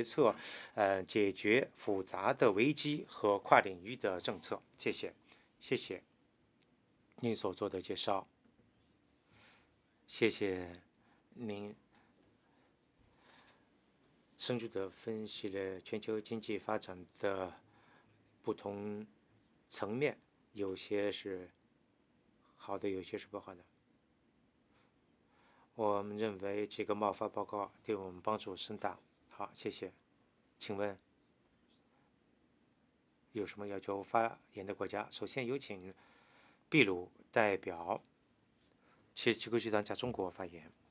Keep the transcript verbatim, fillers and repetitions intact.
策，呃，解决复杂的危机和跨领域的政策。谢谢，谢谢您所做的介绍，谢谢您深入地分析了全球经济发展的不同层面，有些是好的，有些是不好的。我们认为这个贸发报告对我们帮助甚大。好，谢谢。请问有什么要求发言的国家？首先有请秘鲁代表七七个集团加中国发言。